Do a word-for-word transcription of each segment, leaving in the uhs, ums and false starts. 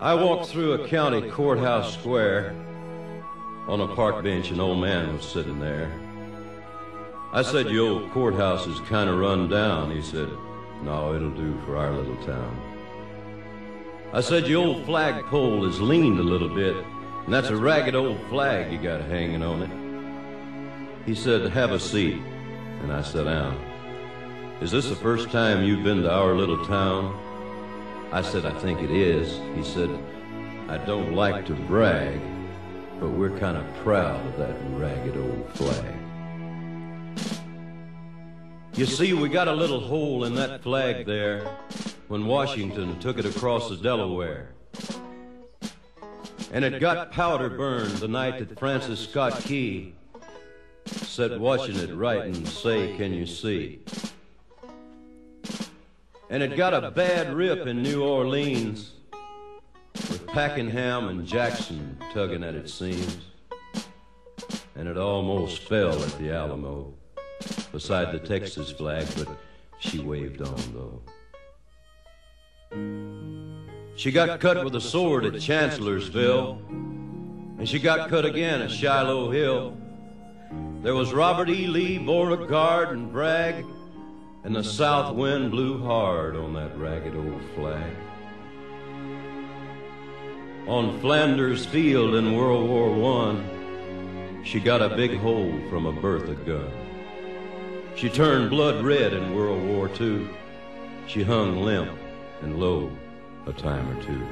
I walked through a county courthouse square. On a park bench, an old man was sitting there. I said, "Your old courthouse is kind of run down." He said, "No, it'll do for our little town." I said, "Your old flagpole is leaned a little bit, and that's a ragged old flag you got hanging on it." He said, "Have a seat," and I sat down. "Is this the first time you've been to our little town?" I said, "I think it is." He said, "I don't like to brag, but we're kind of proud of that ragged old flag. You see, we got a little hole in that flag there when Washington took it across the Delaware. And it got powder burned the night that Francis Scott Key sat watching it write and say, 'Can you see?' And it got a bad rip in New Orleans with Pakenham and Jackson tugging at its seams. And it almost fell at the Alamo beside the Texas flag, but she waved on, though. She got cut with a sword at Chancellorsville, and she got cut again at Shiloh Hill. There was Robert E. Lee, Beauregard, and Bragg, and the south wind blew hard on that ragged old flag. On Flanders Field in World War One, she got a big hole from a Bertha gun. She turned blood red in World War Two. She hung limp and low a time or two.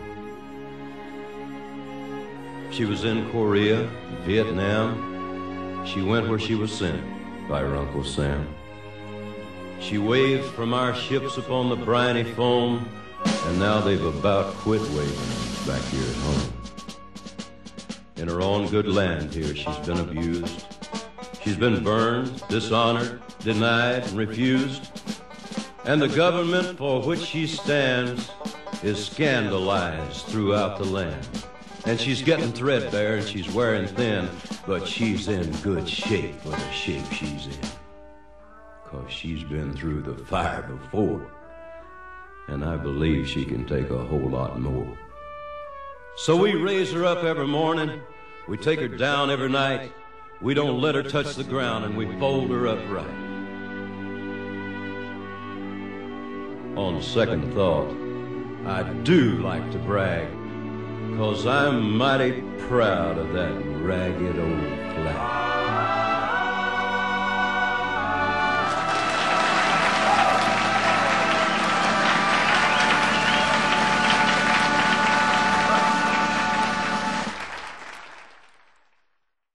She was in Korea, Vietnam. She went where she was sent by her Uncle Sam. She waved from our ships upon the briny foam, and now they've about quit waving back here at home. In her own good land here, she's been abused. She's been burned, dishonored, denied, and refused. And the government for which she stands is scandalized throughout the land. And she's getting threadbare and she's wearing thin, but she's in good shape for the shape she's in. 'Cause she's been through the fire before, and I believe she can take a whole lot more. So we raise her up every morning, we take her down every night, we don't let her touch the ground, and we fold her up right. On second thought, I do like to brag, 'cause I'm mighty proud of that ragged old flag.